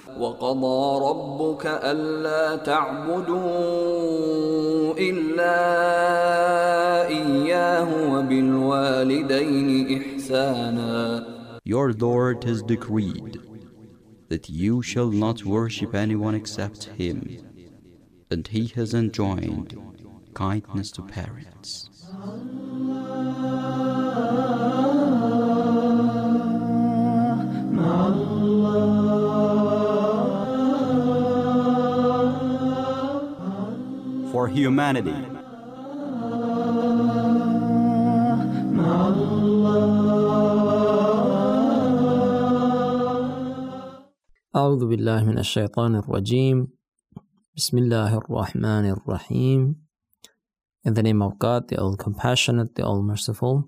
وقضى ربك ألا تعبدوا إلا إياه وبالوالدين إحسانا. Your Lord has decreed that you shall not worship anyone except Him, and He has enjoined kindness to parents. For humanity. أعوذ بالله من الشيطان الرجيم. بسم الله الرحمن الرحيم. In the name of God, the All-Compassionate, the All-Merciful.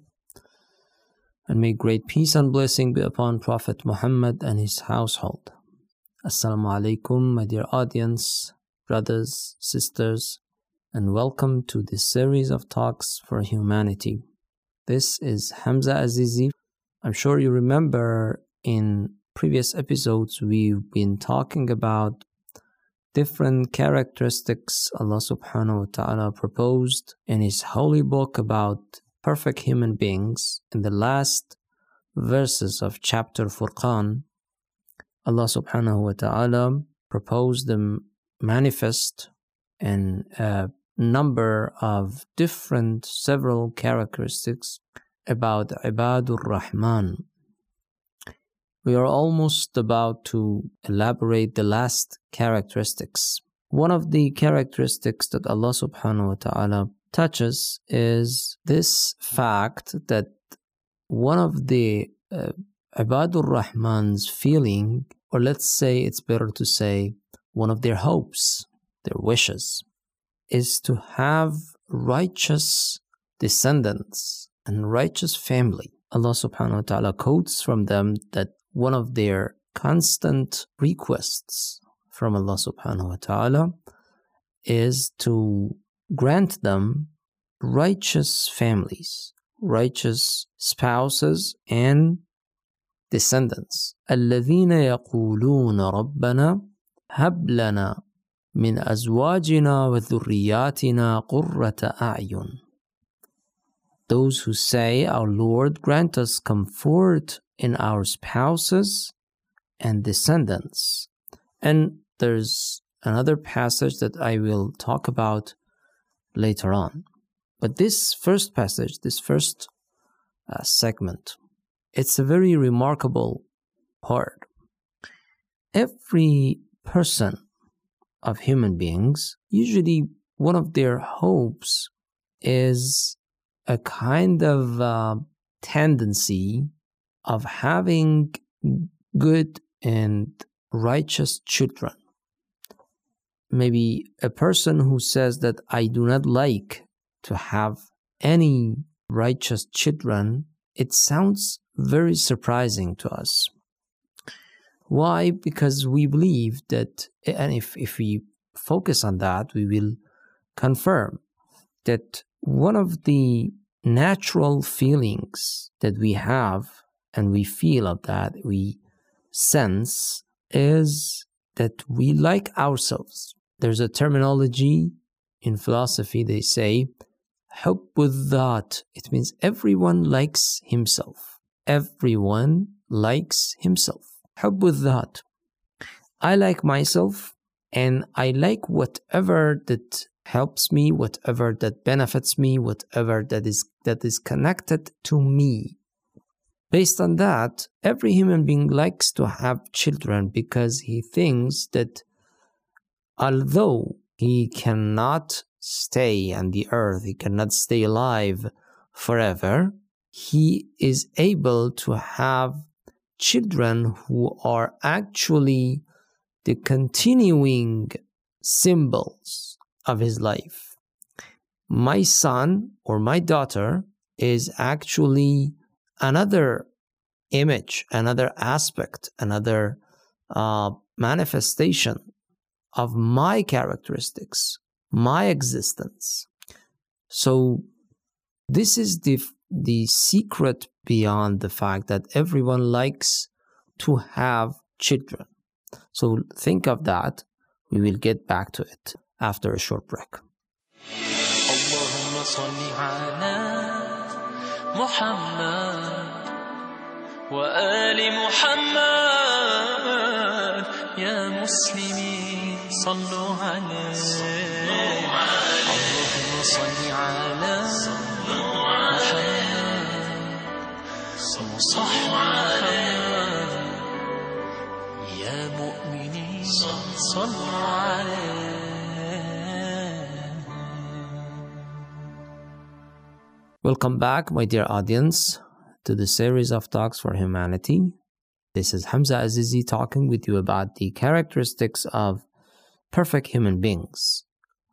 And may great peace and blessing be upon Prophet Muhammad and his household. Assalamu alaikum, my dear audience, brothers, sisters, and welcome to this series of talks for humanity. This is Hamza Azizi. I'm sure you remember in previous episodes we've been talking about different characteristics Allah subhanahu wa ta'ala proposed in His holy book about perfect human beings. In the last verses of chapter Furqan, Allah subhanahu wa ta'ala proposed them manifest in a number of different several characteristics about Ibadur Rahman. We are almost about to elaborate the last characteristics. One of the characteristics that Allah subhanahu wa ta'ala touches is this fact that one of the Ibadur Rahman's feeling, or let's say it's better to say one of their hopes, their wishes, is to have righteous descendants and righteous family. Allah subhanahu wa ta'ala quotes from them that one of their constant requests from Allah subhanahu wa ta'ala is to grant them righteous families, righteous spouses and descendants. الذين يقولون ربنا هب لنا من أزواجنا وذرياتنا قرة أعين. Those who say, Our Lord, grant us comfort in our spouses and descendants. And there's another passage that I will talk about later on. But this first passage, this first segment, it's a very remarkable part. Every person of human beings, usually one of their hopes is a kind of tendency of having good and righteous children. Maybe a person who says that I do not like to have any righteous children, it sounds very surprising to us. Why? Because we believe that, and if we focus on that, we will confirm that one of the natural feelings that we have and we feel of that, we sense, is that we like ourselves. There's a terminology in philosophy, they say, حُبُّ الذات. It means everyone likes himself. Everyone likes himself. حُبُّ الذات. I like myself, and I like whatever that helps me, whatever that benefits me, whatever that is connected to me. Based on that, every human being likes to have children because he thinks that although he cannot stay on the earth, he cannot stay alive forever, he is able to have children who are actually the continuing symbols of his life. My son or my daughter is actually another image, another aspect, another manifestation of my characteristics, my existence. So this is the secret beyond the fact that everyone likes to have children. So think of that. We will get back to it after a short break. اللهم صل على محمد وآل محمد يا مسلمين صلوا عليه اللهم صل على محمد وصحبه يا مؤمنين صلوا عليه. Welcome back, my dear audience, to the series of Talks for Humanity. This is Hamza Azizi talking with you about the characteristics of perfect human beings.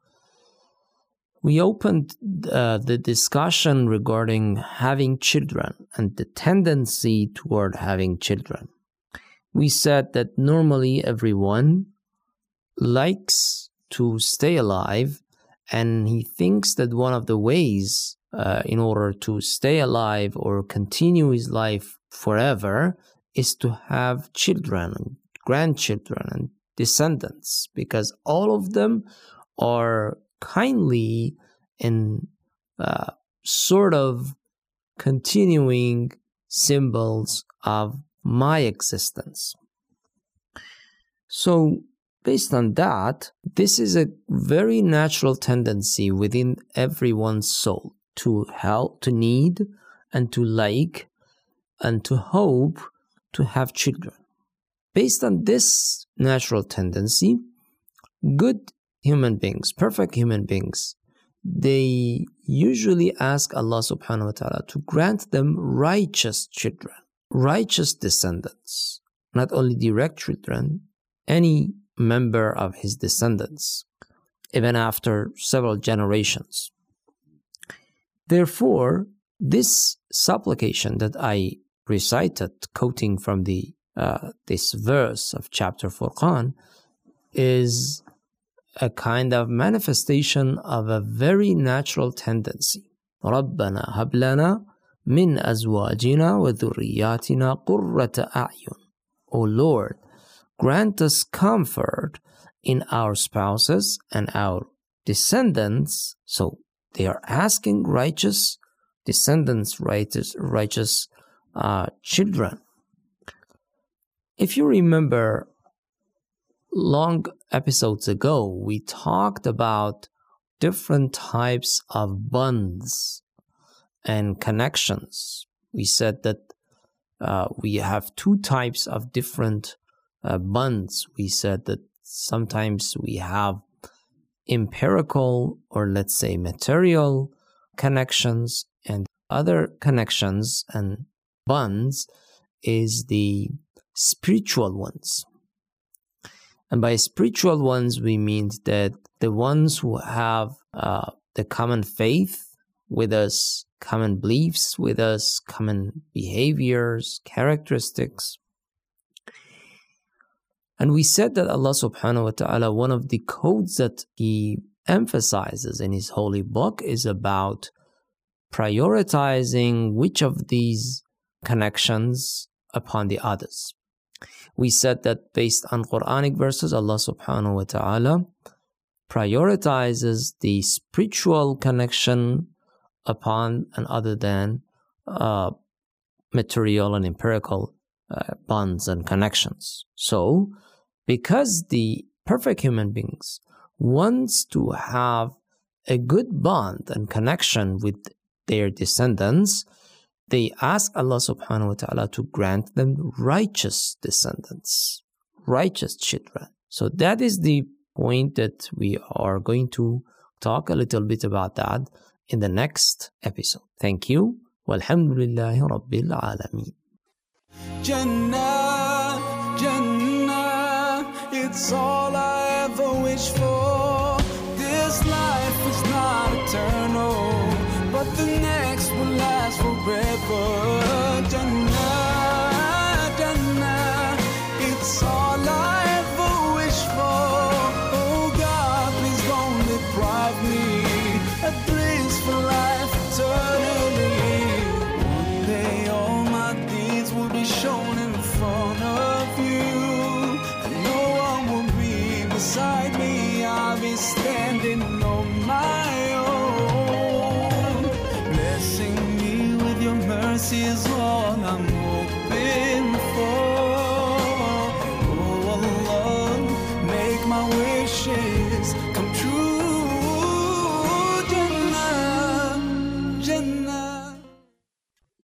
We opened the discussion regarding having children and the tendency toward having children. We said that normally everyone likes to stay alive, and he thinks that one of the ways in order to stay alive or continue his life forever is to have children and grandchildren and descendants, because all of them are kindly in sort of continuing symbols of my existence. So based on that, this is a very natural tendency within everyone's soul to help, to need, and to like, and to hope to have children. Based on this natural tendency, good human beings, perfect human beings, they usually ask Allah subhanahu wa ta'ala to grant them righteous children, righteous descendants, not only direct children, any member of his descendants, even after several generations. Therefore, this supplication that I recited, quoting from this verse of chapter Furqan, is a kind of manifestation of a very natural tendency. رَبَّنَا هَبْ لَنَا مِنْ أَزْوَاجِنَا وَذُرِّيَّاتِنَا قُرَّةَ أَعْيُنٍ. O Lord, grant us comfort in our spouses and our descendants. So they are asking righteous descendants, righteous children. If you remember, long episodes ago, we talked about different types of bonds and connections. We said that we have two types of different bonds. We said that sometimes we have empirical, or let's say material connections, and other connections and bonds is the spiritual ones. And by spiritual ones, we mean that the ones who have the common faith with us, common beliefs with us, common behaviors, characteristics. And we said that Allah subhanahu wa ta'ala, one of the codes that He emphasizes in His holy book is about prioritizing which of these connections upon the others. We said that based on Quranic verses, Allah subhanahu wa ta'ala prioritizes the spiritual connection upon and other than material and empirical bonds and connections. So, because the perfect human beings wants to have a good bond and connection with their descendants, they ask Allah subhanahu wa ta'ala to grant them righteous descendants, righteous children. So that is the point that we are going to talk a little bit about that in the next episode. Thank you. Walhamdulillahi Rabbil Alameen. Jannah, Jannah, it's all I ever wish for. This life is not eternal, but the next will last forever. Jannah, Jannah, it's all I ever wish for. Oh God, please don't deprive me a blissful life eternally. One day all my deeds will be shown in front of you, and standing on my own. Blessing me with your mercy is all I'm hoping for. Oh Allah, make my wishes come